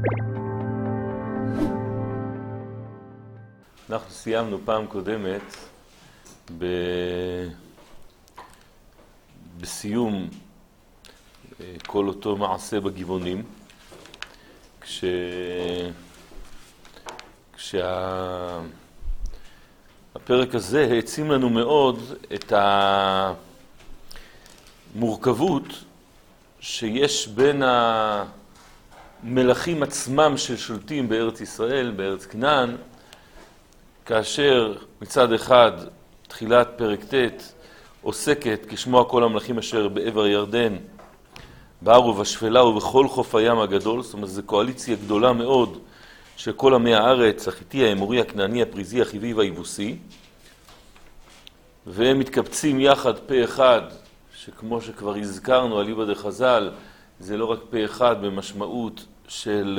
אנחנו סיימנו פעם קודמת בסיום כל אותו מעשה בגבעונים, הפרק הזה העצים לנו מאוד את המורכבות שיש בין המלכים עצמם ששולטים בארץ ישראל, בארץ כנען, כאשר מצד אחד תחילת פרק ט' עוסקת כשמוע כל המלכים אשר בעבר הירדן, בהר ובשפלה ובכל חוף הים הגדול, זאת אומרת זו קואליציה גדולה מאוד של כל עמי הארץ, החיתי, האמורי, הכנעני, הפריזי, החיבי והיבוסי, והם מתקבצים יחד פה אחד, שכמו שכבר הזכרנו על איבא דחז"ל, זה לא רק פה אחד במשמעות של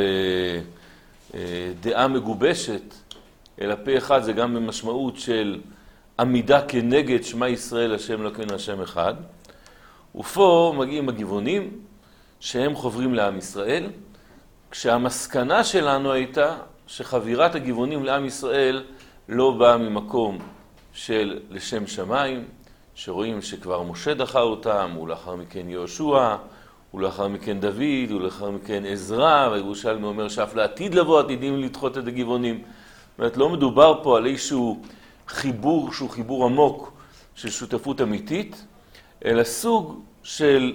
דעה מגובשת, אלא פה אחד זה גם במשמעות של עמידה כנגד שמע ישראל השם אלוקינו השם אחד. ופה מגיעים הגבעונים שהם חוברים לעם ישראל, כשהמסקנה שלנו הייתה שחבירת הגבעונים לעם ישראל לא באה ממקום של לשם שמיים, שרואים שכבר משה דחה אותם, ולאחר מכן יהושע, ולאחר מכן דוד, ולאחר מכן עזרא, והירושלמי אומר שאף לעתיד לבוא עתידים לדחות את הגבעונים. זאת אומרת, לא מדובר פה על איזשהו חיבור שהוא חיבור עמוק של שותפות אמיתית, אלא סוג של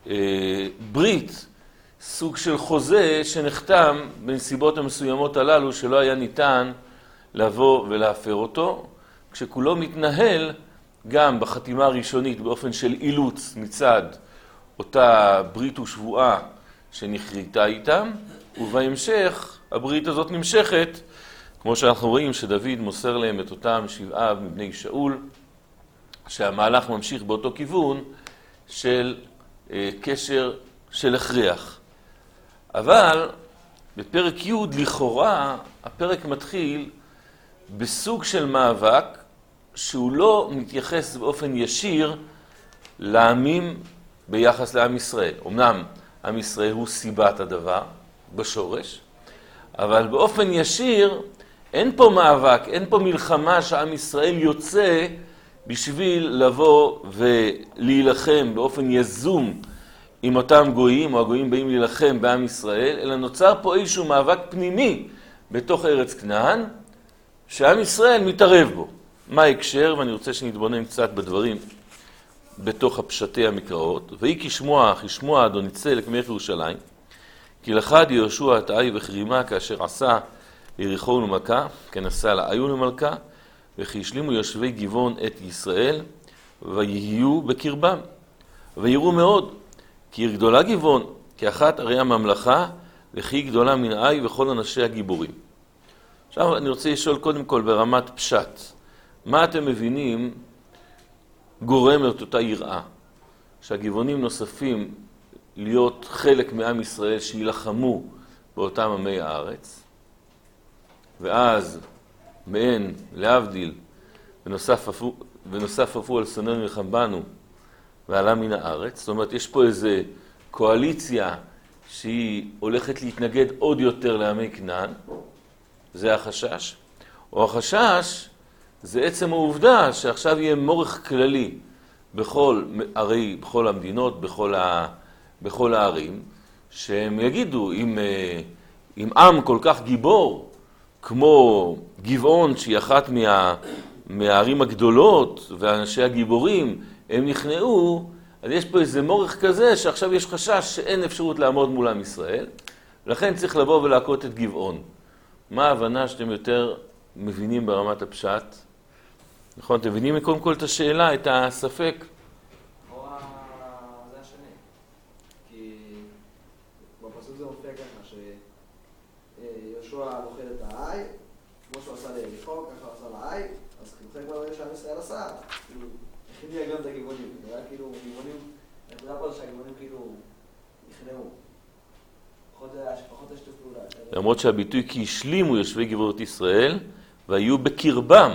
ברית, סוג של חוזה שנחתם בנסיבות המסוימות הללו שלא היה ניתן לבוא ולהפר אותו, כשכולו מתנהל גם בחתימה הראשונית באופן של אילוץ מצד אותה ברית ושבועה שנכריתה איתם, ובהמשך הברית הזאת נמשכת, כמו שאנחנו רואים שדוד מוסר להם את אותם 7 מבני שאול, שהמהלך ממשיך באותו כיוון של קשר של הכרח. אבל בפרק י' לכאורה הפרק מתחיל בסוג של מאבק שהוא לא מתייחס באופן ישיר לעמים ביחס לעם ישראל. אמנם עם ישראל הוא סיבת הדבר בשורש, אבל באופן ישיר אין פה מאבק, אין פה מלחמה שעם ישראל יוצא בשביל לבוא ולהילחם באופן יזום עם אותם גויים, או הגויים באים להילחם בעם ישראל, אלא נוצר פה איזשהו מאבק פנימי בתוך ארץ כנען, שעם ישראל מתערב בו. מה ההקשר? ואני רוצה שנתבונן קצת בדברים בתוך הפשטי המקראות. ויהי כשמוע אדון יצא לכמלך ירושלים, כי לחד יהושע את העי וחרימה כאשר עשה יריחו ולמכה, כן עשה לעי ולמלכה, וכי השלימו יושבי גבעון את ישראל, ויהיו בקרבם, ויראו מאוד, כי עיר גדולה גבעון, כי אחת ערי הממלכה, וכי היא גדולה מן העי וכל אנשי הגיבורים. עכשיו אני רוצה לשאול קודם כל ברמת פשט, מה אתם מבינים גורם את אותה יראה? שהגבעונים נוספים להיות חלק מעם ישראל שילחמו באותם עמי הארץ, ואז מהן להבדיל ונוסף אפו על שונאינו מלחם בנו ועלה מן הארץ. זאת אומרת, יש פה איזו קואליציה שהיא הולכת להתנגד עוד יותר לעמי כנען, זה החשש. או החשש זה עצם העובדה שעכשיו יהיה מורך כללי בכל המדינות, בכל הערים, שהם יגידו, אם עם כל כך גיבור, כמו גבעון שהיא אחת מהערים הגדולות ואנשי הגיבורים, הם נכנעו, אז יש פה איזה מורך כזה שעכשיו יש חשש שאין אפשרות לעמוד מול עם ישראל, לכן צריך לבוא ולהכות את גבעון. מה ההבנה שאתם יותר מבינים ברמת הפשט? נכון, אתם מבינים קודם כל את השאלה, את הספק? זה השני. כי בפסוק זה מופיע ככה שיהושע לוחד את העי, כמו שהוא עשה ליריחו, ככה הוא עשה לעי, אז חלק מהדברים שעם ישראל עשה, כאילו, הכניע גם את הגבעונים. זה היה כאילו, גבעונים, אנחנו נראה פה שהגבעונים כאילו נכנעו. פחות השתף פעולה. למרות שהביטוי כי השלימו יושבי גבעות ישראל, והיו בקרבם.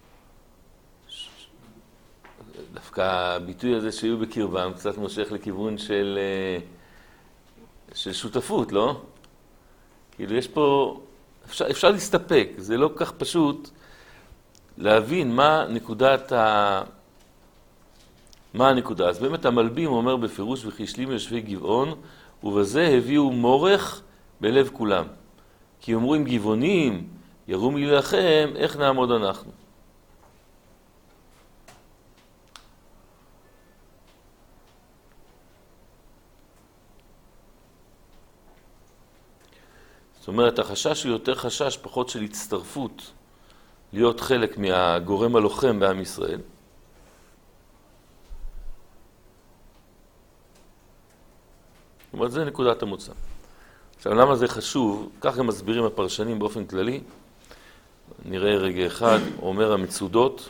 דווקא הביטוי הזה שהיו בקרבם קצת מושך לכיוון של שותפות, לא? כאילו יש פה, אפשר להסתפק, זה לא כך פשוט להבין מה הנקודה. אז באמת המלבים אומר בפירוש וכי השלימו יושבי גבעון, ובזה הביאו מורך בלב כולם. כי אמרו עם גבעונים, ירום להילחם, איך נעמוד אנחנו? זאת אומרת, החשש הוא יותר חשש, פחות של הצטרפות, להיות חלק מהגורם הלוחם בעם ישראל. זאת אומרת, זה נקודת המוצא. עכשיו, למה זה חשוב? כך גם מסבירים הפרשנים באופן כללי. נראה רגע אחד, אומר המצודות,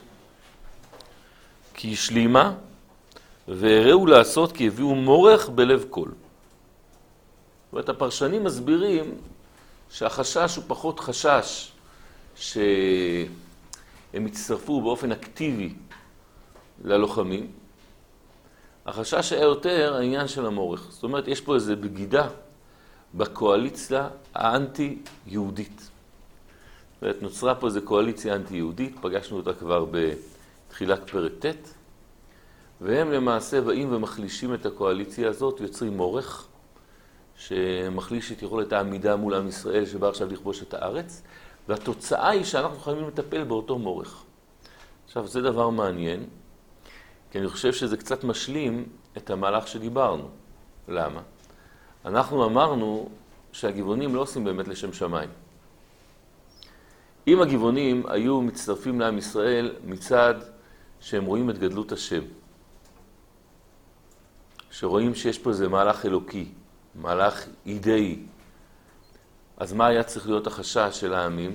כי השלימה, והראו לעשות כי הביאו מורך בלב כל. זאת אומרת, הפרשנים מסבירים שהחשש הוא פחות חשש שהם יצטרפו באופן אקטיבי ללוחמים. החשש היה יותר העניין של המורך. זאת אומרת, יש פה איזו בגידה בקואליציה האנטי-יהודית. זאת אומרת, נוצרה פה איזו קואליציה אנטי-יהודית, פגשנו אותה כבר בתחילת פרק ט', והם למעשה באים ומחלישים את הקואליציה הזאת, יוצרים מורך, שמחליש את יכולת העמידה מול עם ישראל שבא עכשיו לכבוש את הארץ, והתוצאה היא שאנחנו חייבים לטפל באותו מורך. עכשיו, זה דבר מעניין, כי אני חושב שזה קצת משלים את המהלך שדיברנו. למה? אנחנו אמרנו שהגבעונים לא עושים באמת לשם שמיים. אם הגבעונים היו מצטרפים לעם ישראל מצד שהם רואים את גדלות השם, שרואים שיש פה איזה מהלך אלוקי, מהלך אידאי, אז מה היה צריך להיות החשש של העמים?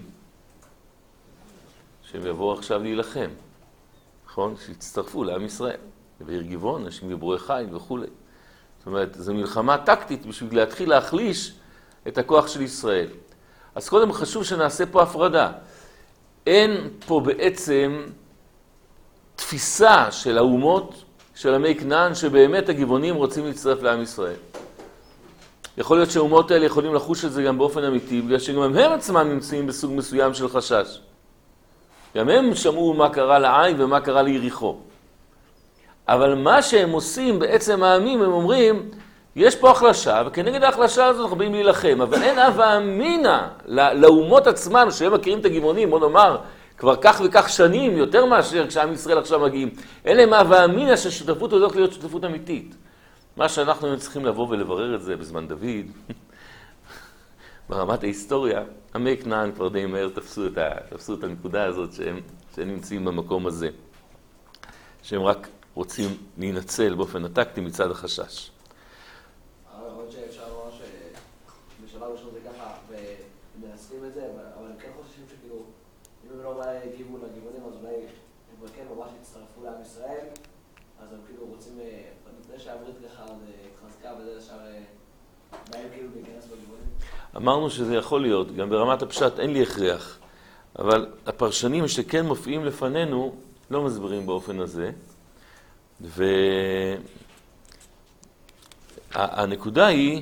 שהם יבואו עכשיו להילחם, נכון? שיצטרפו לעם ישראל, בעיר גבעון, אנשים גיבורי חיל וכו'. זאת אומרת, זו מלחמה טקטית בשביל להתחיל להחליש את הכוח של ישראל. אז קודם חשוב שנעשה פה הפרדה. אין פה בעצם תפיסה של האומות, של עמי כנען, שבאמת הגבעונים רוצים להצטרף לעם ישראל. יכול להיות שהאומות האלה יכולים לחוש את זה גם באופן אמיתי, בגלל שגם הם עצמם נמצאים בסוג מסוים של חשש. גם הם שמעו מה קרה לעי ומה קרה ליריחו. אבל מה שהם עושים בעצם העמים, הם אומרים, יש פה החלשה, וכנגד ההחלשה הזאת אנחנו באים להילחם, אבל אין הווה אמינה לאומות עצמן, שהם מכירים את הגבעונים, בוא נאמר, כבר כך וכך שנים, יותר מאשר כשעם ישראל עכשיו מגיעים. אין להם הווה אמינה ששותפות הולכת להיות שותפות אמיתית. מה שאנחנו צריכים לבוא ולברר את זה בזמן דוד, ברמת ההיסטוריה, עמי כנען כבר די מהר תפסו את הנקודה הזאת שהם נמצאים במקום הזה. שהם רק רוצים להינצל באופן הטקטי מצד החשש. עוד שאפשר לומר שבשלב ראשון זה ככה, ומנסים את זה, אבל הם כן חוששים שכאילו, אם הם לא הגיבו לגבעונים, אז אולי הם כן ממש יצטרפו לעם ישראל, אז הם כאילו רוצים, לפני שהברית ככה התחזקה וזה ישר, בהם כאילו להיכנס בגבעונים. אמרנו שזה יכול להיות, גם ברמת הפשט אין לי הכרח, אבל הפרשנים שכן מופיעים לפנינו לא מסבירים באופן הזה, והנקודה היא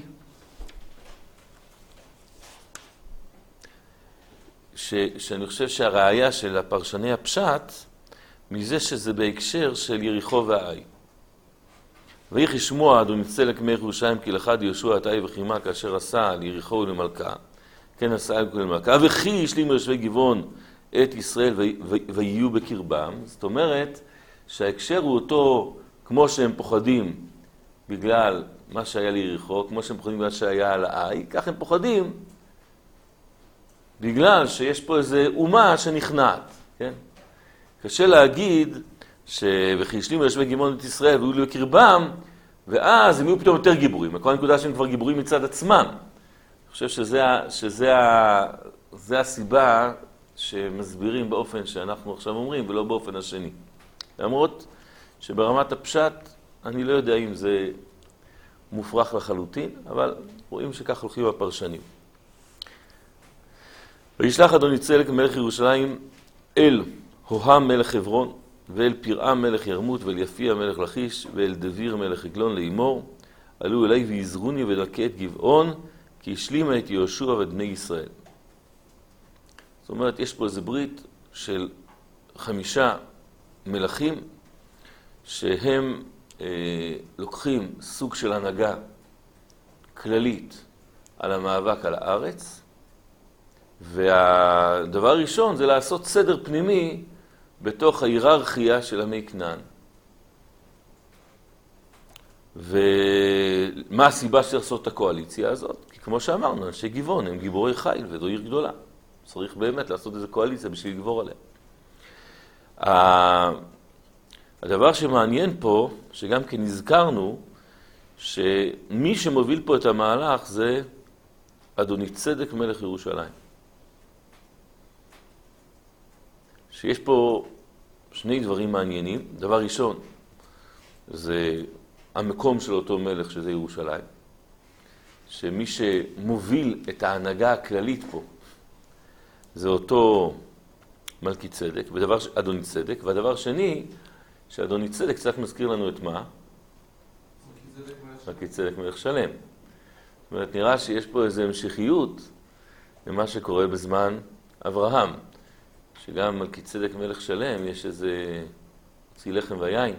שאני חושב שהראיה של הפרשני הפשט מזה שזה בהקשר של יריחו והעי. ויחי שמוע אדוני צלק מלך ירושלים כי לך יהושע את העי וחימה כאשר עשה על יריחו ולמלכה, כן עשה על למלכה, וכי השלים יושבי גבעון את ישראל ויהיו בקרבם. זאת אומרת שההקשר הוא אותו, כמו שהם פוחדים בגלל מה שהיה ליריחו, כמו שהם פוחדים בגלל שהיה על העי, כך הם פוחדים בגלל שיש פה איזו אומה שנכנעת, כן? קשה להגיד וכי השלימו יושבי גבעון את ישראל והיו בקרבם, ואז הם יהיו פתאום יותר גיבורים. כל הנקודה שהם כבר גיבורים מצד עצמם. אני חושב שזה הסיבה שמסבירים באופן שאנחנו עכשיו אומרים, ולא באופן השני. למרות שברמת הפשט, אני לא יודע אם זה מופרך לחלוטין, אבל רואים שכך הולכים הפרשנים. וישלח אדוני צלק מלך ירושלים אל הוהם מלך חברון, ואל פרעה מלך ירמות, ואל יפיע מלך לכיש, ואל דביר מלך עגלון לאמור, עלו אליי ויזרוני ולקה את גבעון, כי השלימה את יהושע ואת בני ישראל. זאת אומרת, יש פה איזו ברית של 5 מלכים שהם לוקחים סוג של הנהגה כללית על המאבק על הארץ, והדבר הראשון זה לעשות סדר פנימי בתוך ההיררכיה של עמי כנען. ומה הסיבה של לעשות את הקואליציה הזאת? כי כמו שאמרנו, אנשי גבעון הם גיבורי חיל וזו עיר גדולה. צריך באמת לעשות איזו קואליציה בשביל לגבור עליה. הדבר שמעניין פה, שגם כן נזכרנו, שמי שמוביל פה את המהלך זה אדוני צדק מלך ירושלים. שיש פה 2 דברים מעניינים. דבר ראשון, זה המקום של אותו מלך שזה ירושלים. שמי שמוביל את ההנהגה הכללית פה, זה אותו מלכי צדק, אדוני צדק. והדבר שני, שאדוני צדק קצת מזכיר לנו את מה? מלכי צדק מלך שלם. זאת אומרת, נראה שיש פה איזו המשכיות למה שקורה בזמן אברהם. שגם מלכי צדק מלך שלם יש איזה צי לחם ויין.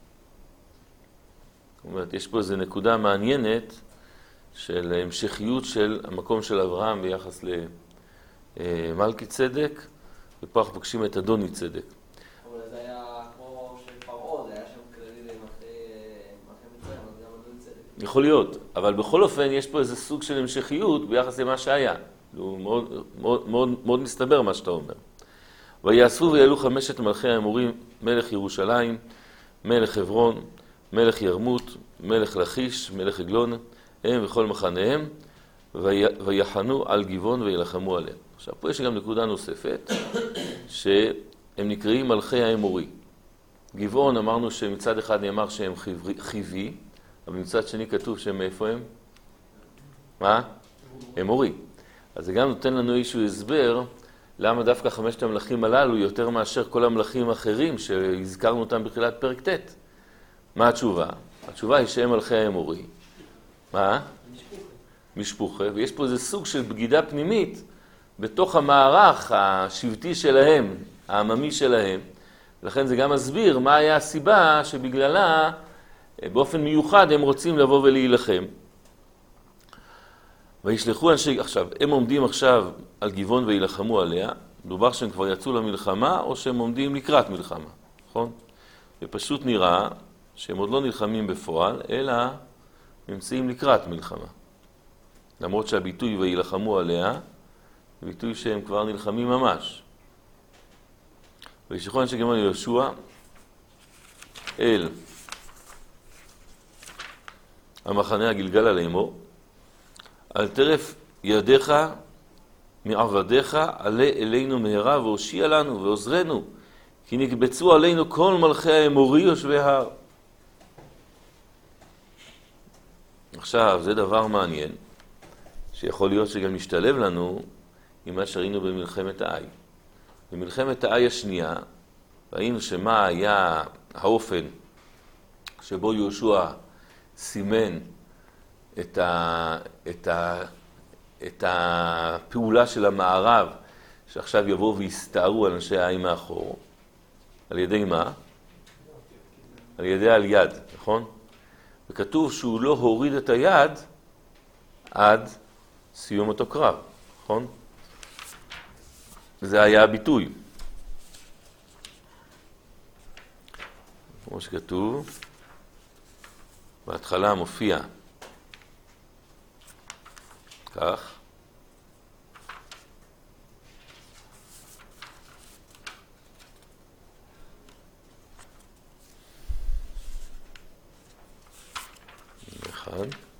זאת אומרת, יש פה איזו נקודה מעניינת של המשכיות של המקום של אברהם ביחס למלכי צדק, ופה אנחנו פוגשים את אדוני צדק. אבל זה היה כמו של פרעה, זה היה שם כללי למלכי מצרים, אז גם אדוני צדק. יכול להיות, אבל בכל אופן יש פה איזה סוג של המשכיות ביחס למה שהיה. הוא מאוד מסתבר מה שאתה אומר. ויאספו ויעלו 5 מלכי האמורים, מלך ירושלים, מלך חברון, מלך ירמות, מלך לכיש, מלך עגלון, הם וכל מחניהם, ויחנו על גבעון וילחמו עליהם. עכשיו, פה יש גם נקודה נוספת, שהם נקראים מלכי האמורי. גבעון אמרנו שמצד אחד נאמר שהם חיבי, אבל מצד שני כתוב שהם מאיפה הם? מה? אמורי. אז זה גם נותן לנו איזשהו הסבר, למה דווקא 5 המלכים הללו יותר מאשר כל המלכים האחרים שהזכרנו אותם בתחילת פרק ט'. מה התשובה? התשובה היא שהם מלכי האמורי. מה? משפוחה. ויש פה איזה סוג של בגידה פנימית בתוך המערך השבטי שלהם, העממי שלהם. לכן זה גם מסביר מה היה הסיבה שבגללה באופן מיוחד הם רוצים לבוא ולהילחם. וישלחו אנשי, עכשיו, הם עומדים עכשיו על גבעון וילחמו עליה, דובר שהם כבר יצאו למלחמה או שהם עומדים לקראת מלחמה, נכון? ופשוט נראה שהם עוד לא נלחמים בפועל, אלא נמצאים לקראת מלחמה. למרות שהביטוי וילחמו עליה, ביטוי שהם כבר נלחמים ממש. וישלחו אנשי גבעון יהושע אל המחנה הגלגל לאמור, על טרף ידיך מעבדיך עלה אלינו מהרה והושיע לנו ועוזרנו, כי נקבצו עלינו כל מלכי האמורי יושבי ההר. עכשיו, זה דבר מעניין, שיכול להיות שגם משתלב לנו עם מה שראינו במלחמת האי. במלחמת האי השנייה, ראינו שמה היה האופן שבו יהושע סימן את הפעולה של המערב, שעכשיו יבואו ויסתערו על אנשי האי מאחור. על ידי מה? על ידי על יד, נכון? וכתוב שהוא לא הוריד את היד עד סיום אותו קרב, נכון? זה היה הביטוי. כמו שכתוב, בהתחלה מופיע כך, אחד,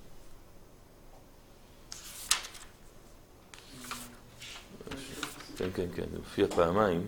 כן, זה מופיע פעמיים,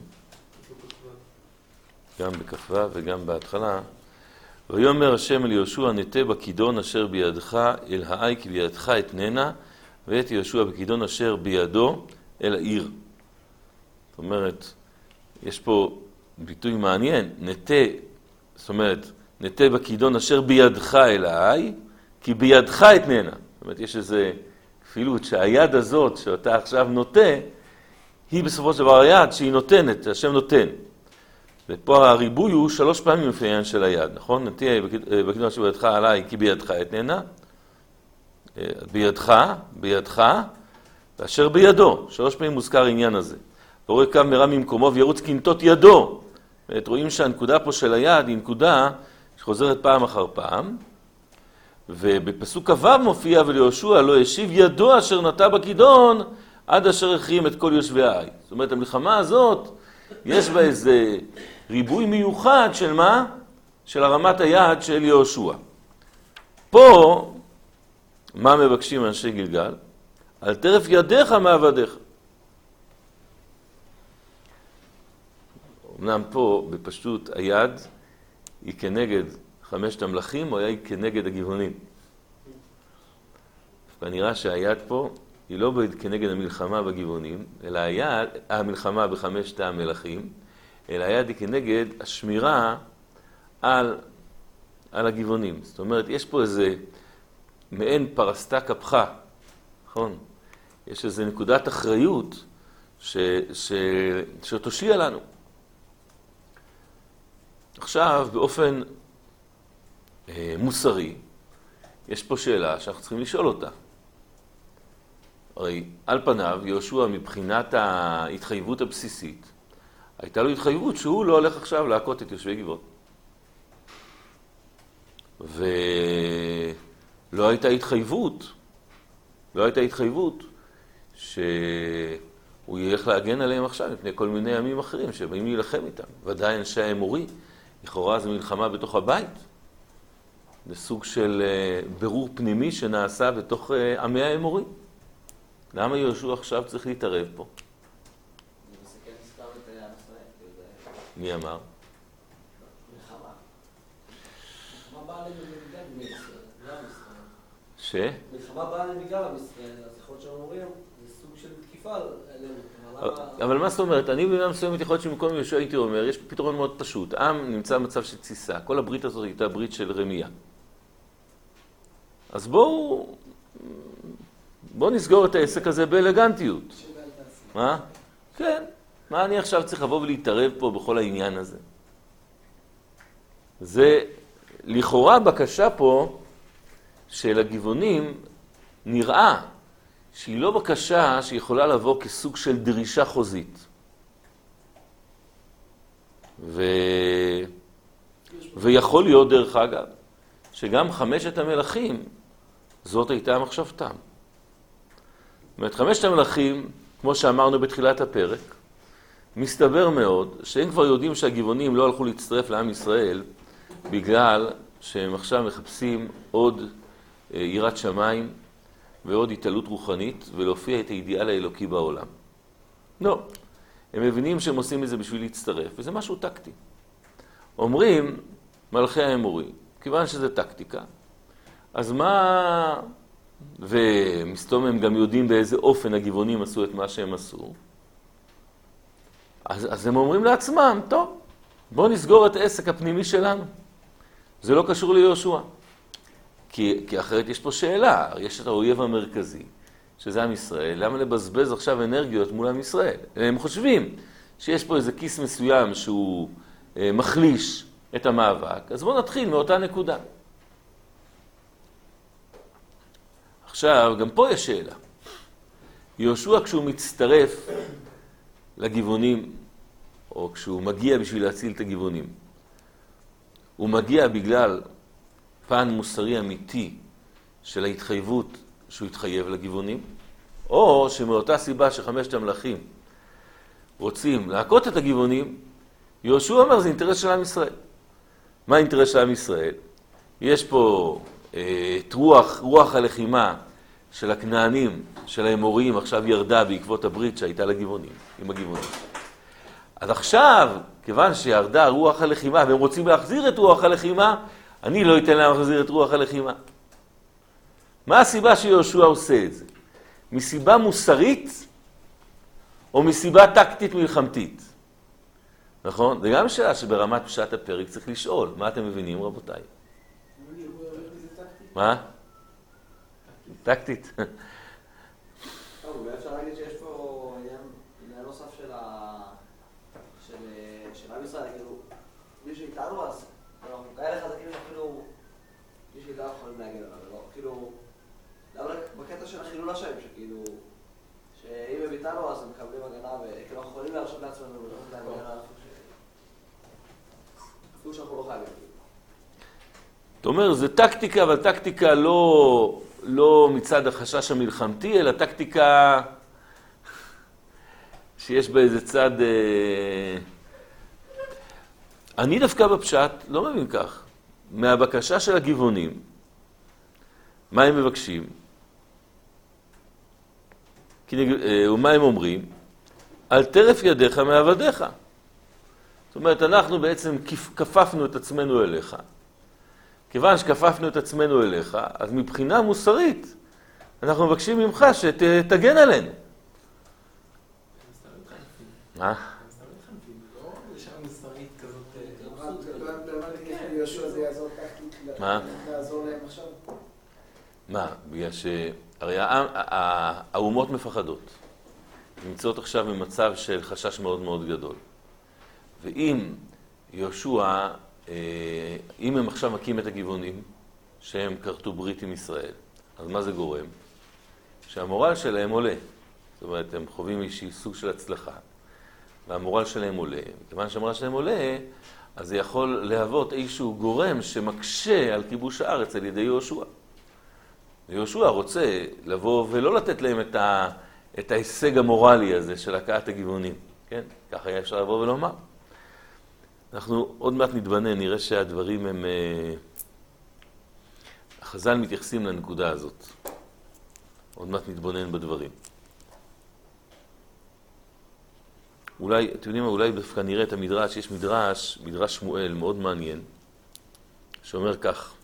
גם בכ"ו וגם בהתחלה. ויאמר השם אל יהושע, נטה בכידון אשר בידך אל האי כי בידך אתננה, ואת יהושע בכידון אשר בידו אל העיר. זאת אומרת, יש פה ביטוי מעניין, זאת אומרת, נטה בכידון אשר בידך אל האי, כי בידך אתננה. זאת אומרת, יש איזו אפילו שהיד הזאת שאתה עכשיו נוטה, היא בסופו של דבר היד שהיא נותנת, השם נותן. ופה הריבוי הוא 3 פעמים לפי העניין של היד, נכון? נטיה בקדומה שבידך עליי כי בידך אתננה. בידך, ואשר בידו. 3 פעמים מוזכר העניין הזה. והוא קם מרם ממקומו וירוץ כנתות ידו. רואים שהנקודה פה של היד היא נקודה שחוזרת פעם אחר פעם. ובפסוק כ"ו מופיע וליהושע לא השיב ידו אשר נטע בכידון עד אשר החרים את כל יושבי העי. זאת אומרת, המלחמה הזאת יש בה איזה ריבוי מיוחד של מה? של הרמת היד של יהושע. פה, מה מבקשים אנשי גלגל? על טרף ידיך מעבדיך. אמנם פה, בפשטות, היד היא כנגד 5 המלכים, או היא כנגד הגבעונים. ונראה שהיד פה היא לא כנגד המלחמה בגבעונים, אלא המלחמה ב5 המלכים, אלא היד היא כנגד השמירה על הגבעונים. זאת אומרת, יש פה איזה מעין פרסתה קפחה, נכון? יש איזה נקודת אחריות שתושיע לנו. עכשיו, באופן מוסרי, יש פה שאלה שאנחנו צריכים לשאול אותה. הרי על פניו, יהושע מבחינת ההתחייבות הבסיסית, הייתה לו התחייבות שהוא לא הולך עכשיו להכות את יושבי גבעון. ולא הייתה התחייבות שהוא ילך להגן עליהם עכשיו מפני כל מיני ימים אחרים שבאים להילחם איתם. ודאי אנשי האמורי, לכאורה זו מלחמה בתוך הבית. זה סוג של ברור פנימי שנעשה בתוך עמי האמורי. למה יהושע עכשיו צריך להתערב פה? מי אמר? מלחמה באה בגלל ש? מלחמה באה בגלל עם ישראל, אז יכול להיות שאומרים, זה סוג של תקיפה עלינו. אבל מה זאת אומרת? אני במידה מסוימת יכול להיות שבמקום יהושע הייתי אומר, יש פתרון מאוד פשוט. עם נמצא במצב של תסיסה. כל הברית הזאת הייתה ברית של רמייה. אז בואו נסגור את העסק הזה באלגנטיות. מה? כן. מה אני עכשיו צריך לבוא ולהתערב פה בכל העניין הזה? זה לכאורה בקשה פה של הגבעונים נראה שהיא לא בקשה שיכולה לבוא כסוג של דרישה חוזית. ויכול להיות דרך אגב שגם 5 המלכים זאת הייתה מחשבתם. זאת אומרת, 5 המלכים, כמו שאמרנו בתחילת הפרק, מסתבר מאוד שהם כבר יודעים שהגבעונים לא הלכו להצטרף לעם ישראל בגלל שהם עכשיו מחפשים עוד יראת שמיים ועוד התעלות רוחנית ולהופיע את האידיאל האלוקי בעולם. לא. הם מבינים שהם עושים את זה בשביל להצטרף, וזה משהו טקטי. אומרים מלכי האמורי, כיוון שזה טקטיקה, אז מה... ומסתום הם גם יודעים באיזה אופן הגבעונים עשו את מה שהם עשו. אז הם אומרים לעצמם, טוב, בואו נסגור את העסק הפנימי שלנו. זה לא קשור ליהושע. כי אחרת יש פה שאלה, יש את האויב המרכזי, שזה עם ישראל, למה לבזבז עכשיו אנרגיות מול עם ישראל? הם חושבים שיש פה איזה כיס מסוים שהוא מחליש את המאבק, אז בואו נתחיל מאותה נקודה. עכשיו, גם פה יש שאלה. יהושע כשהוא מצטרף לגבעונים, או כשהוא מגיע בשביל להציל את הגבעונים, הוא מגיע בגלל פן מוסרי אמיתי של ההתחייבות שהוא התחייב לגבעונים, או שמאותה סיבה ש5 המלכים רוצים להכות את הגבעונים, יהושע אומר זה אינטרס של עם ישראל. מה האינטרס של עם ישראל? יש פה את רוח הלחימה של הכנענים, של האמוריים, עכשיו ירדה בעקבות הברית שהייתה לגבעונים, עם הגבעונים. אז עכשיו, כיוון שירדה רוח הלחימה, והם רוצים להחזיר את רוח הלחימה, אני לא אתן להם להחזיר את רוח הלחימה. מה הסיבה שיהושע עושה את זה? מסיבה מוסרית, או מסיבה טקטית מלחמתית? נכון? זה גם שאלה שברמת פשט הפרק צריך לשאול. מה אתם מבינים, רבותיי? מה? טקטית. אפשר להגיד שיש פה עניין נוסף של עם ישראל, כאילו, מי שאיתנו אז, אנחנו כאלה חזקים שאפילו מי שאיתנו יכולים להגן עליו, כאילו, בקטע של החילול השם, שכאילו, שאם הם איתנו אז הם מקבלים הגנה, וכאילו אנחנו יכולים להרשות לעצמנו ולראות להם הגנה, אפילו שאנחנו לא חייבים. אתה אומר, זה טקטיקה, אבל טקטיקה לא מצד החשש המלחמתי, אלא טקטיקה שיש בה איזה צד... אני דווקא בפשט לא מבין כך. מהבקשה של הגבעונים, מה הם מבקשים? ומה הם אומרים? על טרף ידיך מעבדיך. זאת אומרת, אנחנו בעצם כפפנו את עצמנו אליך. כיוון שכפפנו את עצמנו אליך, אז מבחינה מוסרית, אנחנו מבקשים ממך שתגן עלינו. מה? מה? מה? בגלל שהרי האומות מפחדות. נמצאות עכשיו במצב של חשש מאוד מאוד גדול. ואם יהושע, אם הם עכשיו מקים את הגבעונים, שהם כרתו ברית עם ישראל, אז מה זה גורם? שהמורל שלהם עולה. זאת אומרת, הם חווים איזשהו סוג של הצלחה, והמורל שלהם עולה. כיוון שהמורל שלהם עולה, אז זה יכול להוות איזשהו גורם שמקשה על כיבוש הארץ על ידי יהושע. ויהושע רוצה לבוא ולא לתת להם את ההישג המורלי הזה של הקעת הגבעונים. כן? ככה היה אפשר לבוא ולומר. אנחנו עוד מעט נתבנן, נראה שהדברים הם... החז"ל מתייחסים לנקודה הזאת. עוד מעט נתבונן בדברים. אולי, אתם יודעים מה, אולי דווקא נראה את המדרש, יש מדרש שמואל מאוד מעניין, שאומר כך.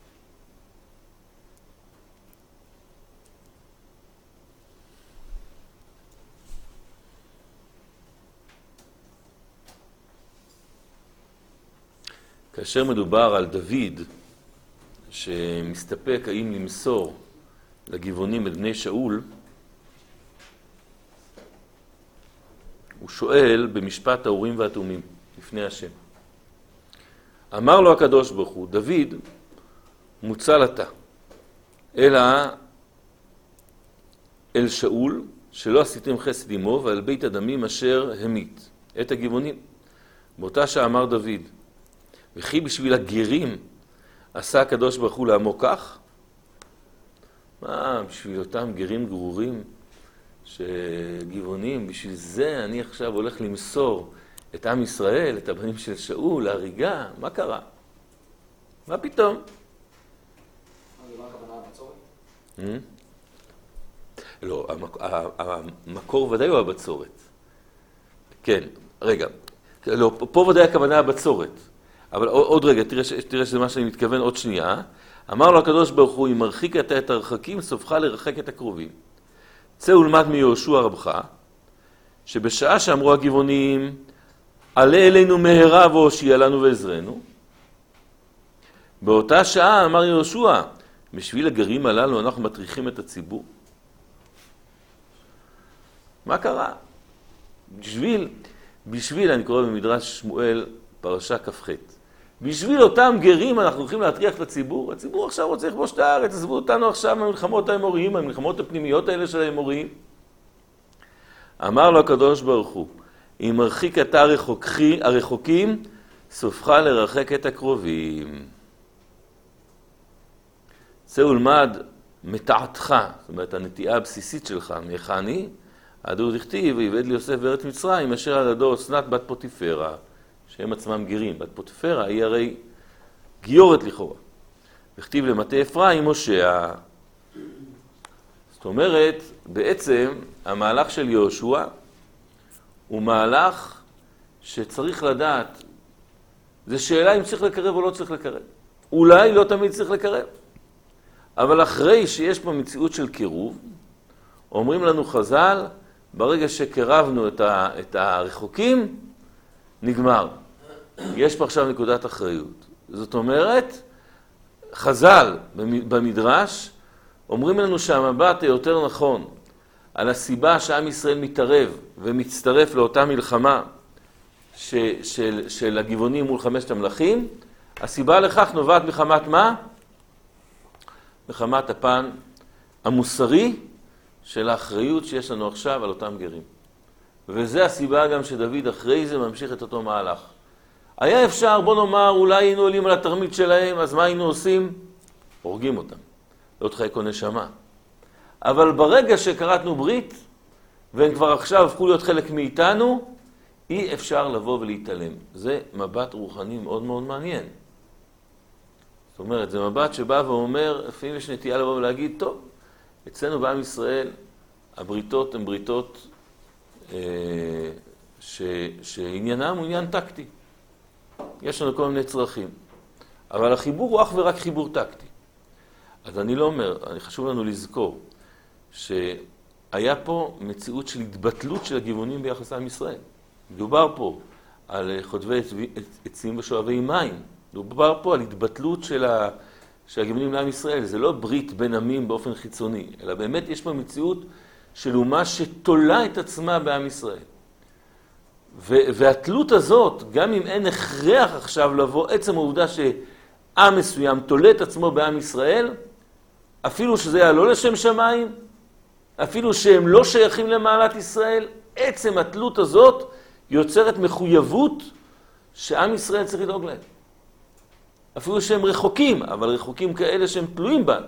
כאשר מדובר על דוד, שמסתפק האם למסור לגבעונים את בני שאול, הוא שואל במשפט האורים והתומים לפני השם. אמר לו הקדוש ברוך הוא, דוד מוצל אתה, אלא אל שאול, שלא עשיתם חסד עמו, ועל בית הדמים אשר המית את הגבעונים. באותה שעה אמר דוד, וכי בשביל הגרים עשה הקדוש ברוך הוא לעמו כך? מה, בשביל אותם גרים גרורים שגבעונים, בשביל זה אני עכשיו הולך למסור את עם ישראל, את הבנים של שאול, להריגה? מה קרה? מה פתאום? מה הכוונה הבצורת? לא, המקור ודאי הוא הבצורת. כן, רגע. לא, פה ודאי הכוונה הבצורת. אבל עוד רגע, תראה שזה מה שאני מתכוון עוד שנייה. אמר לו הקדוש ברוך הוא, אם מרחיק אתה את הרחקים, סופך לרחק את הקרובים. צא ולמד מיהושע רבך, שבשעה שאמרו הגבעונים, עלה אלינו מהרה והושיע לנו ועזרנו, באותה שעה אמר יהושע, בשביל הגרים הללו אנחנו מטריחים את הציבור. מה קרה? בשביל, אני קורא במדרש שמואל, פרשה כ"ח. בשביל אותם גרים אנחנו הולכים להטריח את הציבור. הציבור עכשיו רוצה לכבוש את הארץ, עזבו אותנו עכשיו מהמלחמות האמוריים, המלחמות הפנימיות האלה של האמוריים. אמר לו הקדוש ברוך הוא, אם מרחיק אתה הרחוקים, סופך לרחק את הקרובים. צא ולמד מתעתך, זאת אומרת הנטייה הבסיסית שלך, מהיכני, הדור דכתיב, ויבד ליוסף בארץ מצרים, אשר על ידו אסנת בת פוטיפרה, שהם עצמם גרים. בת פוטיפרה היא הרי גיורת לכאורה. וכתיב למטה אפרים הושע. זאת אומרת, בעצם המהלך של יהושע הוא מהלך שצריך לדעת. זו שאלה אם צריך לקרב או לא צריך לקרב. אולי לא תמיד צריך לקרב. אבל אחרי שיש פה מציאות של קירוב, אומרים לנו חז"ל, ברגע שקרבנו את הרחוקים, נגמר. יש פה עכשיו נקודת אחריות. זאת אומרת, חז"ל במדרש אומרים לנו שהמבט היותר נכון על הסיבה שעם ישראל מתערב ומצטרף לאותה מלחמה של הגבעונים מול 5 המלכים, הסיבה לכך נובעת מחמת מה? מחמת הפן המוסרי של האחריות שיש לנו עכשיו על אותם גרים. וזה הסיבה גם שדוד אחרי זה ממשיך את אותו מהלך. היה אפשר, בוא נאמר, אולי היינו עולים על התרמית שלהם, אז מה היינו עושים? הורגים אותם. לא תחייכו נשמה. אבל ברגע שקראתנו ברית, והם כבר עכשיו הפכו להיות חלק מאיתנו, אי אפשר לבוא ולהתעלם. זה מבט רוחני מאוד מאוד מעניין. זאת אומרת, זה מבט שבא ואומר, לפעמים יש נטייה לבוא ולהגיד, טוב, אצלנו בעם ישראל, הבריתות הן בריתות שעניינם הוא עניין טקטי. יש לנו כל מיני צרכים. אבל החיבור הוא אך ורק חיבור טקטי. אז אני לא אומר, חשוב לנו לזכור, שהיה פה מציאות של התבטלות של הגבעונים ביחס לעם ישראל. מדובר פה על חוטבי עצים ושואבי מים. מדובר פה על התבטלות של הגבעונים לעם ישראל. זה לא ברית בין עמים באופן חיצוני, אלא באמת יש פה מציאות של אומה שתולה את עצמה בעם ישראל. והתלות הזאת, גם אם אין הכרח עכשיו לבוא, עצם העובדה שעם מסוים תולה את עצמו בעם ישראל, אפילו שזה היה לא לשם שמיים, אפילו שהם לא שייכים למעלת ישראל, עצם התלות הזאת יוצרת מחויבות שעם ישראל צריך לדאוג להם. אפילו שהם רחוקים, אבל רחוקים כאלה שהם תלויים בה.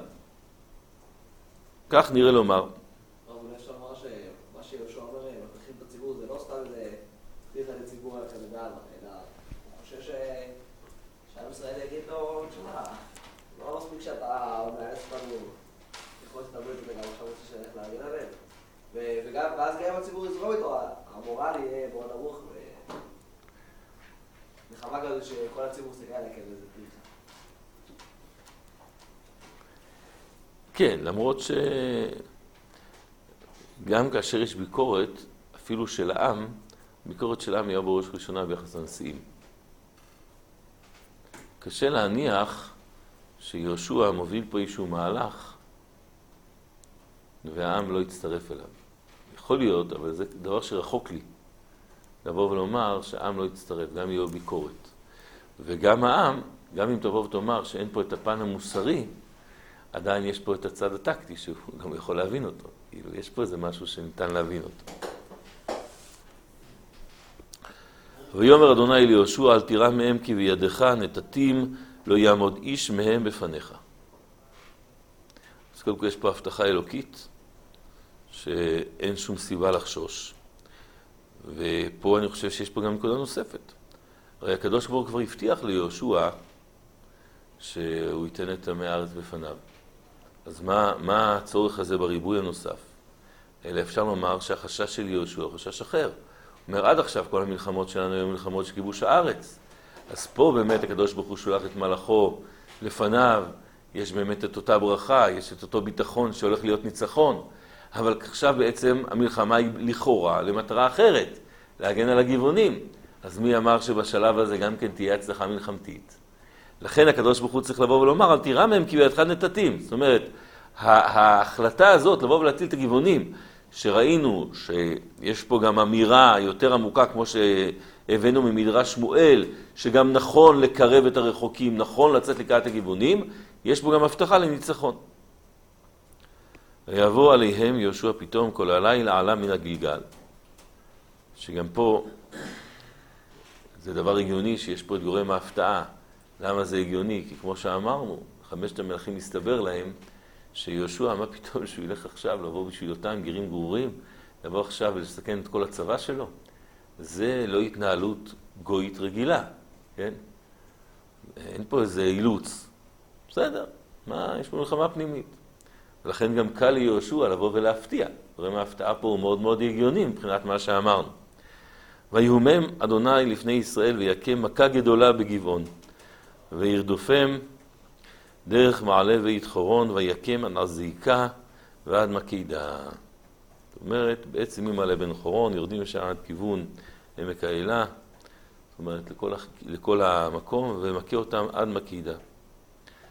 כך נראה לומר. אבל אפשר לומר שמה שיהושע אומר, מטריחים את הציבור, זה לא סתם איזה פתיחה לציבור כזה בעלמא, אלא הוא חושב שעם ישראל יגיד לו, תשמע, לא מספיק שאתה מאלץ אותנו לכל שתבוא את זה, גם עכשיו רוצה שנלך להגן עליהם. ואז גם הציבור יזרום איתו, המורל יהיה מאוד נמוך, ונחמה כזו שכל הציבור סתכל עליה כאיזה פתיחה. כן, למרות שגם כאשר יש ביקורת, אפילו של העם, ביקורת של העם היה בראש ראשונה ביחס לנשיאים. קשה להניח שיהושע מוביל פה איזשהו מהלך והעם לא יצטרף אליו. יכול להיות, אבל זה דבר שרחוק לי. לבוא ולומר שהעם לא יצטרף, גם יהיו ביקורת. וגם העם, גם אם תבוא ותאמר שאין פה את הפן המוסרי, עדיין יש פה את הצד הטקטי שהוא גם יכול להבין אותו. כאילו, יש פה איזה משהו שניתן להבין אותו. ויאמר אדוני ליהושע, אל תירא מהם כי בידך נתתים, לא יעמוד איש מהם בפניך. אז קודם כל יש פה הבטחה אלוקית, שאין שום סיבה לחשוש. ופה אני חושב שיש פה גם נקודה נוספת. הרי הקדוש ברוך הוא כבר הבטיח ליהושע שהוא ייתן את עמי הארץ בפניו. אז מה הצורך הזה בריבוי הנוסף? אלא אפשר לומר שהחשש של יהושע הוא חשש אחר. הוא אומר, עד עכשיו כל המלחמות שלנו היו מלחמות של כיבוש הארץ. אז פה באמת הקדוש ברוך הוא שולח את מלאכו לפניו, יש באמת את אותה ברכה, יש את אותו ביטחון שהולך להיות ניצחון. אבל עכשיו בעצם המלחמה היא לכאורה למטרה אחרת, להגן על הגבעונים. אז מי אמר שבשלב הזה גם כן תהיה הצלחה מלחמתית? לכן הקדוש ברוך הוא צריך לבוא ולומר, אל תירא מהם כי בידך נתתים. זאת אומרת, ההחלטה הזאת לבוא ולהטיל את הגבעונים, שראינו שיש פה גם אמירה יותר עמוקה, כמו שהבאנו ממדרש שמואל, שגם נכון לקרב את הרחוקים, נכון לצאת לקראת הגבעונים, יש פה גם הבטחה לניצחון. ויבוא עליהם יהושע פתאום כל הלילה עלה מן הגלגל. שגם פה זה דבר הגיוני שיש פה את גורם ההפתעה. למה זה הגיוני? כי כמו שאמרנו, 5 המלכים מסתבר להם שיהושע, מה פתאום שהוא ילך עכשיו לבוא בשביל אותם גרים גרורים, לבוא עכשיו ולסכן את כל הצבא שלו? זה לא התנהלות גויית רגילה, כן? אין פה איזה אילוץ. בסדר, מה? יש פה מלחמה פנימית. ולכן גם קל ליהושע לבוא ולהפתיע. גורם ההפתעה פה הוא מאוד מאוד הגיוני מבחינת מה שאמרנו. ויהומם אדוני לפני ישראל ויקם מכה גדולה בגבעון. וירדופם דרך מעלה בית חורון ויקם עד עזיקה ועד מקידה. זאת אומרת, בעצם ממעלה בן חורון יורדים שם עד כיוון עמק האלה, זאת אומרת לכל המקום, ומכה אותם עד מקידה.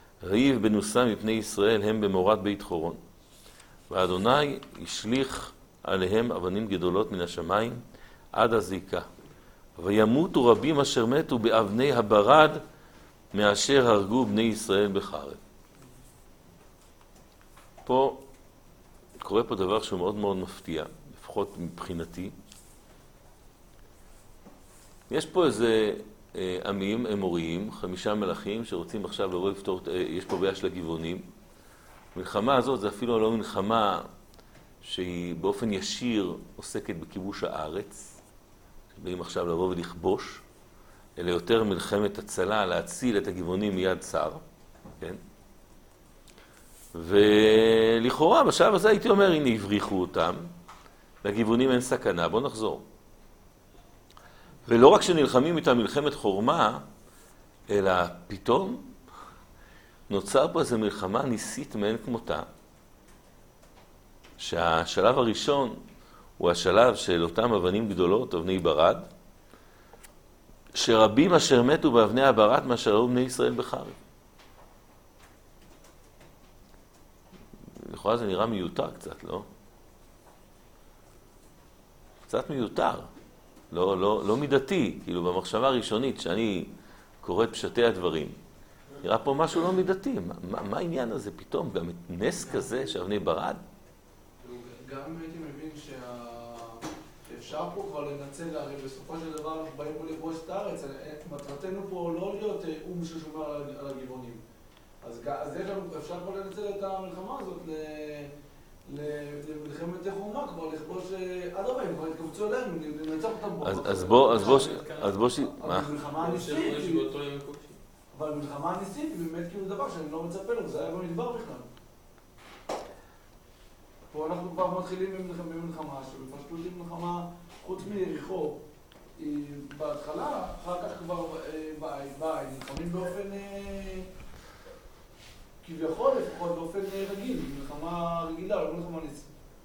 ריב בנוסה מפני ישראל הם במורד בית חורון. ואדוני השליך עליהם אבנים גדולות מן השמיים עד הזיקה. וימותו רבים אשר מתו באבני הברד מאשר הרגו בני ישראל בחרב. פה קורה פה דבר שהוא מאוד מאוד מפתיע, לפחות מבחינתי. יש פה איזה עמים אמוריים, 5 מלכים שרוצים עכשיו לבוא לפתור, יש פה בעיה של הגבעונים. המלחמה הזאת זה אפילו לא מלחמה שהיא באופן ישיר עוסקת בכיבוש הארץ, שבאים עכשיו לבוא ולכבוש, אלא יותר מלחמת הצלה, להציל את הגבעונים מיד צר, כן? ולכאורה בשלב הזה הייתי אומר, הנה הבריחו אותם, לגבעונים אין סכנה, בואו נחזור. ולא רק שנלחמים איתם מלחמת חורמה, אלא פתאום נוצר פה איזו מלחמה ניסית מאין כמותה, שהשלב הראשון הוא השלב של אותם אבנים גדולות, אבני ברד, שרבים אשר מתו באבני הברד מאשר ראו בני ישראל בחרב. לכאורה זה נראה מיותר קצת, לא? קצת מיותר, לא מידתי, כאילו במחשבה הראשונית שאני קורא את פשטי הדברים, נראה פה משהו לא מידתי. מה העניין הזה פתאום? גם נס כזה שאבני ברד? גם הייתי מבין שאפשר פה כבר לנצל, הרי בסופו של דבר אנחנו באים פה לכבוש את הארץ, מטרתנו פה לא להיות אום ששומר על הגבעונים. אז אפשר פה לנצל את המלחמה הזאת למלחמת חורמה, כבר לכבוש עד הבאים, כבר התקבצו אלינו, ננצח אותם פה. אז בוא אבל מלחמה הניסית היא באמת כאילו דבר שאני לא מצפה לו, זה היה במדבר בכלל. פה אנחנו כבר מתחילים במלחמה, שבפשטות היא מלחמה חוץ מיריחו. בהתחלה, אחר כך כבר נלחמים באופן כביכול, לפחות באופן רגיל, מלחמה רגילה, לא מלחמה ניסית.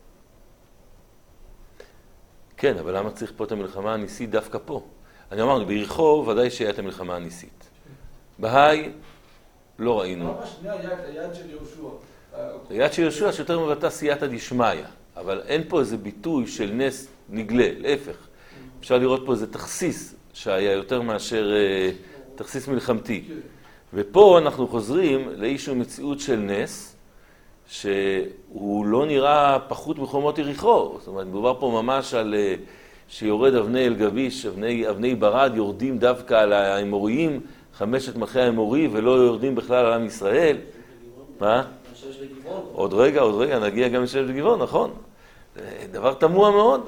כן, אבל למה צריך פה את המלחמה הניסית דווקא פה? אני אמרנו, ביריחו ודאי שהיה את המלחמה הניסית. בהי לא ראינו. המלחמה השנייה היה את היד של יהושע. היד של יהושע שיותר מבטא סייעתא דשמיא, אבל אין פה איזה ביטוי של נס נגלה, להפך. אפשר לראות פה איזה תכסיס שהיה יותר מאשר תכסיס מלחמתי. ופה אנחנו חוזרים לאיזושהי מציאות של נס, שהוא לא נראה פחות מחומות יריחו. זאת אומרת, מדובר פה ממש על שיורד אבני אל גביש, אבני ברד יורדים דווקא על האמוריים, 5 מלכי האמורי, ולא יורדים בכלל על עם ישראל. מה? עוד רגע, נגיע גם לשבט בגבעון, נכון. דבר תמוה מאוד.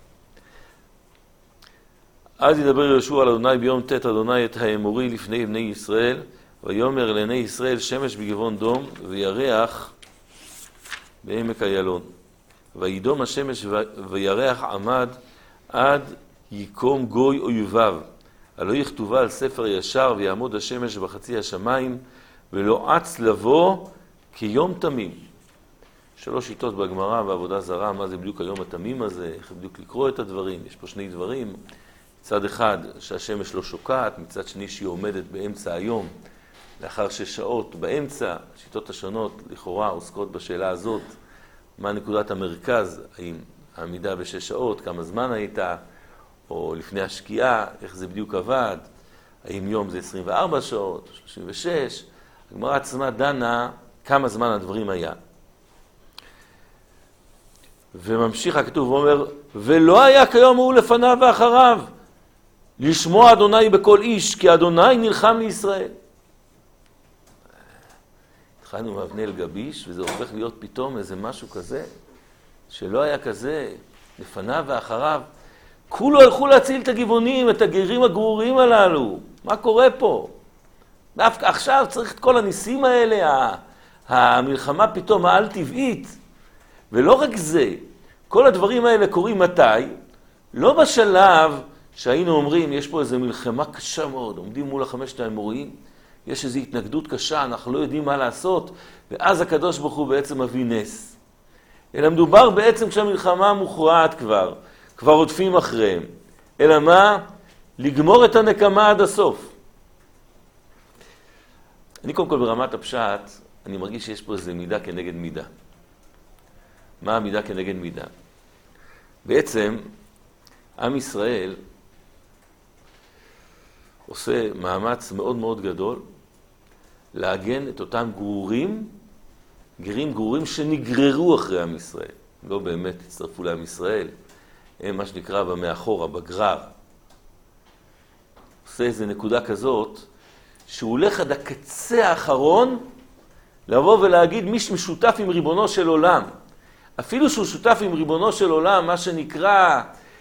אז ידבר יהושע על אדוני ביום ט' אדוני את האמורי לפני בני ישראל, ויאמר לעיני ישראל שמש בגבעון דום וירח בעמק איילון. וידום השמש וירח עמד עד יקום גוי אויביו. הלא יכתובה על ספר ישר ויעמוד השמש בחצי השמיים ולא אץ לבוא כיום תמים. 3 שיטות בגמרא ועבודה זרה, מה זה בדיוק היום התמים הזה, איך בדיוק לקרוא את הדברים. יש פה 2 דברים. מצד אחד שהשמש לא שוקעת, מצד שני שהיא עומדת באמצע היום, לאחר 6 שעות באמצע. השיטות השונות לכאורה עוסקות בשאלה הזאת, מה נקודת המרכז, האם העמידה ב6 שעות, כמה זמן הייתה, או לפני השקיעה, איך זה בדיוק עבד, האם יום זה 24 שעות, 36, הגמרא עצמה דנה כמה זמן הדברים היה. וממשיך הכתוב ואומר, ולא היה כיום הוא לפניו ואחריו, לשמוע אדוני בכל איש, כי אדוני נלחם לישראל. התחלנו מאבני אל גביש, וזה הופך להיות פתאום איזה משהו כזה, שלא היה כזה, לפניו ואחריו. כולו הלכו להציל את הגבעונים, את הגרים הגרורים הללו. מה קורה פה? דווקא עכשיו צריך את כל הניסים האלה, המלחמה פתאום העל טבעית. ולא רק זה, כל הדברים האלה קורים מתי? לא בשלב שהיינו אומרים, יש פה איזו מלחמה קשה מאוד, עומדים מול 5 האמוריים, יש איזו התנגדות קשה, אנחנו לא יודעים מה לעשות, ואז הקדוש ברוך הוא בעצם מביא נס. אלא מדובר בעצם כשהמלחמה מוכרעת כבר עודפים אחריהם. אלא מה? לגמור את הנקמה עד הסוף. אני קודם כל ברמת הפשט, אני מרגיש שיש פה איזו מידה כנגד מידה. מה המידה כנגד מידה? בעצם, עם ישראל עושה מאמץ מאוד מאוד גדול להגן את אותם גרורים שנגררו אחרי עם ישראל. לא באמת הצטרפו לעם ישראל, הם מה שנקרא במאחורה, בגרר. עושה איזו נקודה כזאת, שהוא הולך עד הקצה האחרון, לבוא ולהגיד מי שמשותף עם ריבונו של עולם. אפילו שהוא שותף עם ריבונו של עולם, מה שנקרא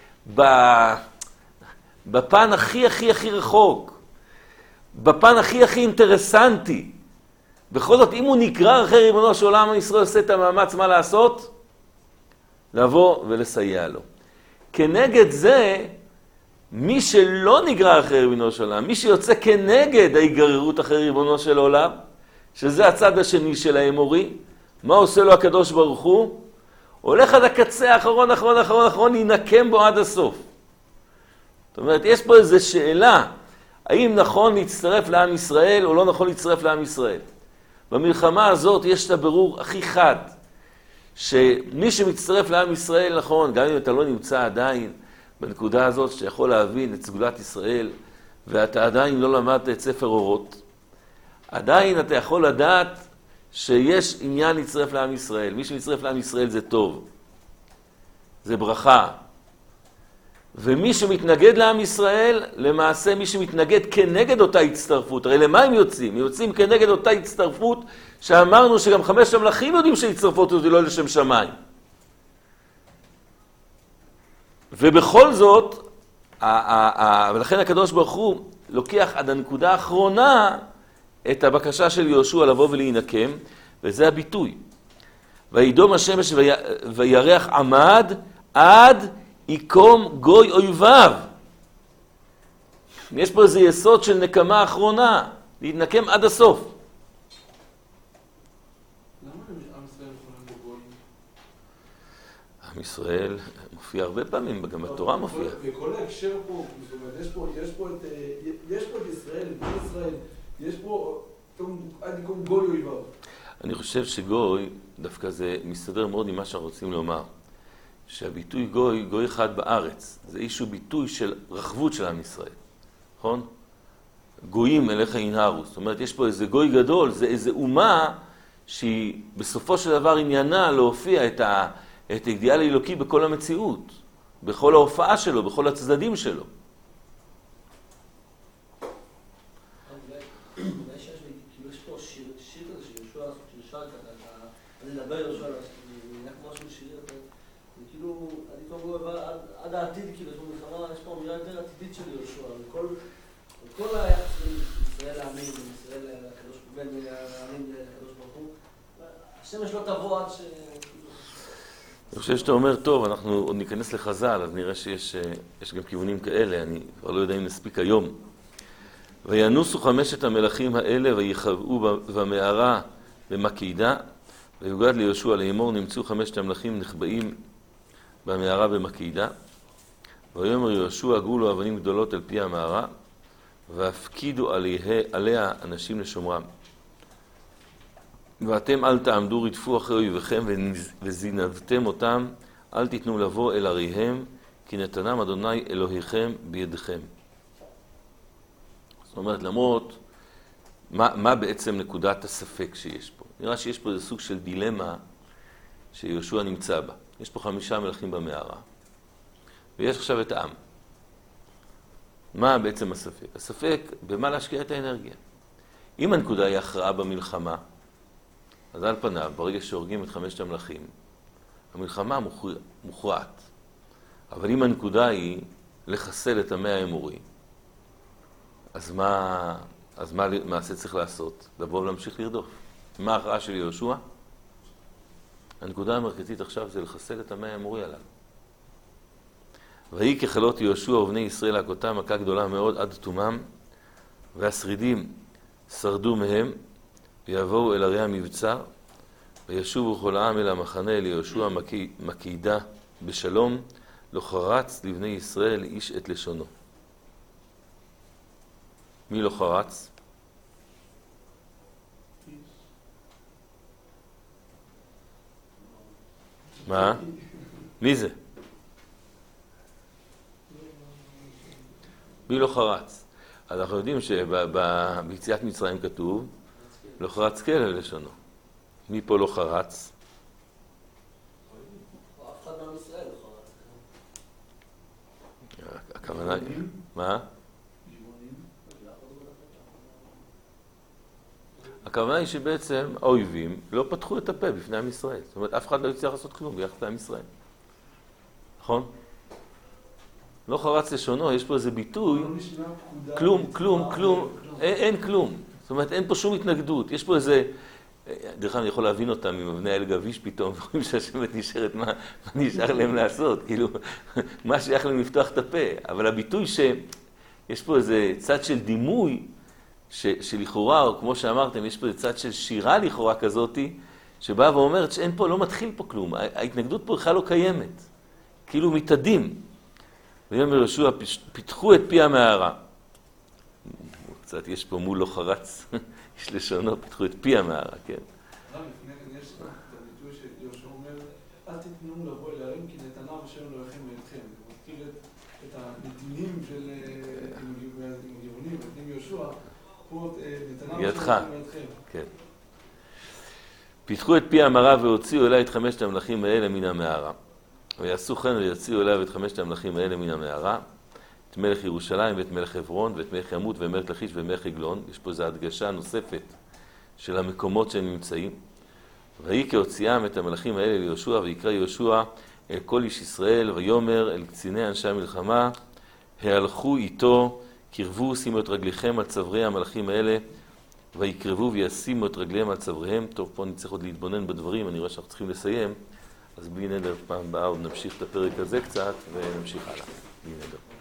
בפן הכי רחוק, בפן הכי אינטרסנטי. בכל זאת, אם הוא נגרר אחרי ריבונו של עולם, ישראל עושה את המאמץ מה לעשות? לבוא ולסייע לו. כנגד זה, מי שלא נגרר אחרי ריבונו של עולם, מי שיוצא כנגד ההיגררות אחרי ריבונו של עולם, שזה הצד השני של האמורי, מה עושה לו הקדוש ברוך הוא? הולך עד הקצה האחרון, ינקם בו עד הסוף. זאת אומרת, יש פה איזו שאלה, האם נכון להצטרף לעם ישראל או לא נכון להצטרף לעם ישראל. במלחמה הזאת יש את הבירור הכי חד, שמי שמצטרף לעם ישראל, נכון, גם אם אתה לא נמצא עדיין בנקודה הזאת שיכול להבין את סגולת ישראל, ואתה עדיין לא למדת את ספר אורות, עדיין אתה יכול לדעת שיש עניין להצטרף לעם ישראל. מי שמצטרף לעם ישראל זה טוב, זה ברכה. ומי שמתנגד לעם ישראל, למעשה מי שמתנגד כנגד אותה הצטרפות. הרי למה הם יוצאים? הם יוצאים כנגד אותה הצטרפות שאמרנו שגם 5 המלאכים יודעים שהצטרפות אותי לא לשם שמיים. ובכל זאת, ולכן הקדוש ברוך הוא לוקח עד הנקודה האחרונה את הבקשה של יהושע לבוא ולהינקם, וזה הביטוי. וידום השמש וירח עמד עד יקום גוי אויביו. יש פה איזה יסוד של נקמה אחרונה, להתנקם עד הסוף. למה עם ישראל יכולים בגויים? עם ישראל מופיע הרבה פעמים, גם בתורה מופיע. בכל ההקשר פה, זאת אומרת, יש פה את ישראל, בני ישראל, יש פה עד יקום גוי אויביו. אני חושב שגוי, דווקא זה מסתדר מאוד עם מה שאנחנו רוצים לומר. שהביטוי גוי אחד בארץ, זה איזשהו ביטוי של רחבות של עם ישראל, נכון? גויים אליך ינהרו, זאת אומרת, יש פה איזה גוי גדול, זה איזה אומה שהיא בסופו של דבר עניינה להופיע את האידיאל האלוקי בכל המציאות, בכל ההופעה שלו, בכל הצדדים שלו. יש פה שיר כזה שיהושע שר כזה, אני מדבר יהושע, אני כמו משהו שירי, כאילו, אני כבר אומר, עד העתיד, כאילו, יש פה אמירה יותר עתידית של יהושע, וכל היחס בין ישראל לעמים, בין ישראל לקדוש ברוך הוא, השמש לא תבוא עד ש... אני חושב שאתה אומר, טוב, אנחנו עוד ניכנס לחז"ל, אז נראה שיש גם כיוונים כאלה, אני כבר לא יודע אם נספיק היום. וינוסו 5 המלכים האלה ויחבאו במערה במקידה, ויוגד ליהושע לאמור, נמצאו 5 המלכים נחבאים במערה במקידה, ויאמר יהושע, געו לו אבנים גדולות על פי המערה, והפקידו עליה אנשים לשומרם. ואתם אל תעמדו, רדפו אחרי אויביכם וזינבתם אותם, אל תיתנו לבוא אל עריהם, כי נתנם אדוני אלוהיכם בידכם. זאת אומרת, למרות מה בעצם נקודת הספק שיש פה? נראה שיש פה איזה סוג של דילמה שיהושע נמצא בה. יש פה 5 מלכים במערה, ויש עכשיו את העם. מה בעצם הספק? הספק במה להשקיע את האנרגיה. אם הנקודה היא הכרעה במלחמה, אז על פניו, ברגע שהורגים את 5 המלכים, המלחמה מוכרעת. אבל אם הנקודה היא לחסל את עמי האמורי, אז מה מעשה צריך לעשות? לבוא ולהמשיך לרדוף. מה ההכרעה של יהושע? הנקודה המרכזית עכשיו זה לחסל את עמי האמורי עליו. ויהי ככלות יהושע ובני ישראל להכותם מכה גדולה מאוד עד תומם, והשרידים שרדו מהם, ויבואו אל ערי המבצר, וישובו כל העם אל המחנה אל יהושע מקידה בשלום, לא חרץ לבני ישראל איש את לשונו. מי לא חרץ? מה? מי זה? מי לא חרץ? אז אנחנו יודעים שביציאת מצרים כתוב, לא חרץ כל על לשונו. מי פה לא חרץ? אף אחד מעם ישראל לא חרץ. הכוונה... מה? הכוונה היא שבעצם האויבים לא פתחו את הפה בפני עם ישראל. זאת אומרת, אף אחד לא יצליח לעשות כלום ביחד עם ישראל. נכון? לא חרץ לשונו, יש פה איזה ביטוי, כלום, אין כלום. זאת אומרת, אין פה שום התנגדות. יש פה איזה, דרך כלל אני יכול להבין אותם עם אבני האל גביש פתאום, ורואים שהשמת נשארת, מה נשאר להם לעשות? כאילו, מה שייך להם לפתוח את הפה? אבל הביטוי שיש פה איזה צד של דימוי, שלכאורה, או כמו שאמרתם, יש פה איזה צד של שירה לכאורה כזאת, שבאה ואומרת שאין פה, לא מתחיל פה כלום. ההתנגדות פה בכלל לא קיימת. כאילו מתאדים. ויאמר יהושע, פיתחו את פי המערה. קצת יש פה מול לא חרץ, יש לשונו, פיתחו את פי המערה, כן. לפני כן יש את הביטוי שיהושע אומר, אל תתנו לבוא אל הערים, כי נתנה השם אלוהיכם ואתכם. זה מזכיר את הנתינים של הגבעונים, נתנים יהושע, פה נתנה השם אלוהיכם ואתכם. כן. פיתחו את פי המערה והוציאו אליי את 5 המלכים האלה מן המערה. ויעשו כן ויציעו אליו את 5 המלכים האלה מן המערה, את מלך ירושלים ואת מלך חברון ואת מלך ימות ומלך לכיש ומלך עגלון. יש פה איזו הדגשה נוספת של המקומות שהם נמצאים. ויהי כהוציאם את המלכים האלה ליהושע, ויקרא יהושע אל כל איש ישראל, ויאמר אל קציני אנשי המלחמה, ההלכו איתו, קרבו, שימו את רגליכם על צווארי המלכים האלה, ויקרבו וישימו את רגליהם על צוואריהם. טוב, פה נצטרך עוד להתבונן בדברים, אני רואה שאנחנו צריכים לסיים. אז בלי נדר, פעם הבאה עוד נמשיך את הפרק הזה קצת ונמשיך הלאה. בלי נדר.